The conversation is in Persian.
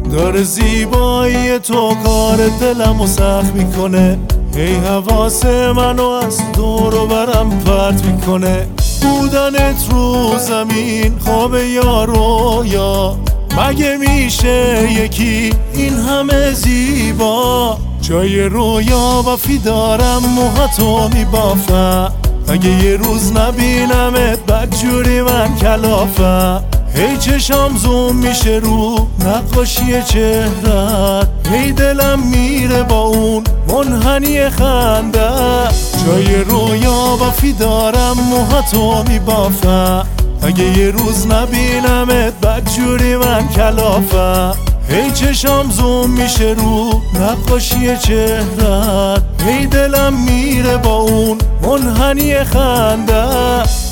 داره زیبایی تو کار دلمو سخت میکنه، هی حواس منو از دور و برم پرت میکنه. بودنت رو زمین خواب یا رویا، مگه میشه یکی این همه زیبا؟ جای رویا وفی دارم موهاتو میبافم، اگه یه روز نبینمت بدجوری من کلافم. هی چشام زوم میشه رو نقاشی چهرت، هی دلم میره با اون منحنی خنده. جای رویا وفی دارم موهاتو میبافم، اگه یه روز نبینمت بدجوری من کلافم. هی چشام زوم میشه رو نقاشی چهرت، هی دلم میره با اون منحنی خنده.